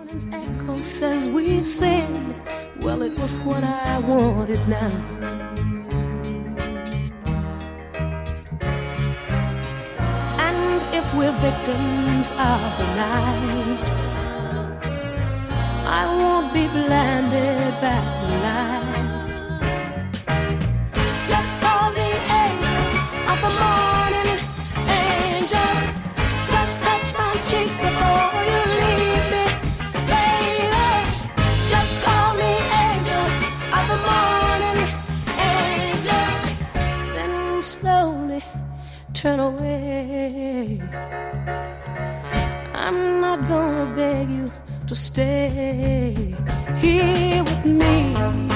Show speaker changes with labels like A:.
A: Echo says we've sinned. Well, it was what I wanted now. And if we're victims of the night, I won't be blinded by the light. Just call the angel of the morning, angel. Just touch my cheek before you leave me, baby. Just call me angel of the morning, angel. Then slowly turn away. I'm not gonna beg you to stay here with me.